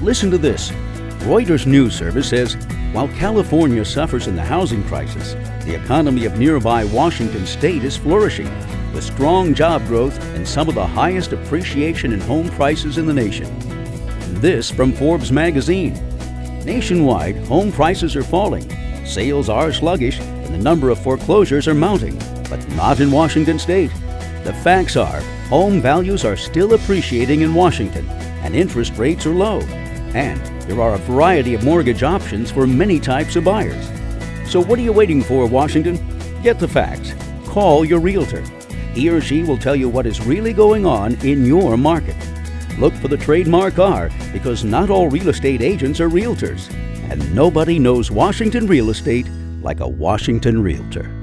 Listen to this. Reuters News Service says, while California suffers in the housing crisis, the economy of nearby Washington state is flourishing, with strong job growth and some of the highest appreciation in home prices in the nation. This from Forbes magazine. Nationwide, home prices are falling, sales are sluggish, and the number of foreclosures are mounting, but not in Washington state. The facts are, home values are still appreciating in Washington, and interest rates are low. And there are a variety of mortgage options for many types of buyers. So what are you waiting for, Washington? Get the facts. Call your realtor. He or she will tell you what is really going on in your market. Look for the trademark R, because not all real estate agents are realtors, and nobody knows Washington real estate like a Washington realtor.